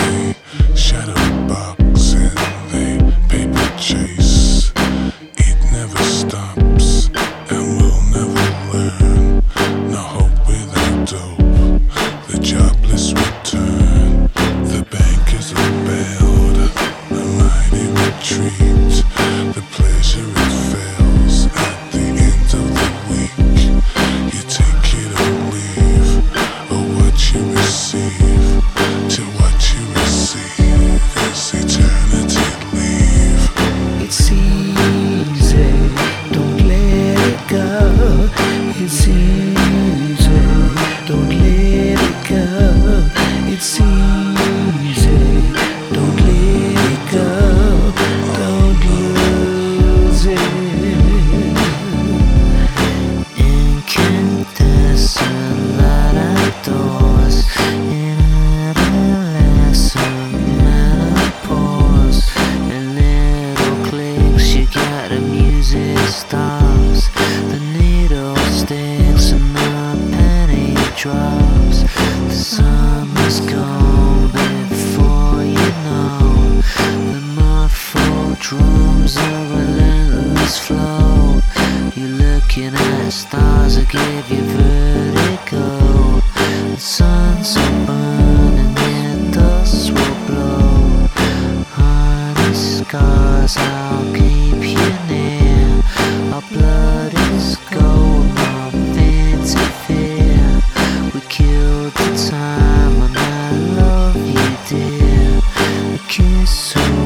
they shadow box and they paper chase. It never stops and we'll never learn. No hope without dope, the jobless return. The bankers are bailed, a mighty retreat. The pleasure it fails at the end of the week. You take it or leave, or what you receive. To what you receive is eternity leave. It's easy, don't let it go. It's easy, don't let it go. It's easy, don't let it go. Don't lose it. Incandescent light outdoors, in adolescent menopause. And little clicks, you got the music stops. The needle sticks and the penny drops. The summer's gone before you know. The muffled drums of relentless flow. You're looking at stars that give you vertigo. The sun's are burning and dust will blow. Honey scars, I'll keep you near. Our blood is gold, nothing to fear. We killed the time and I love you, dear. A kiss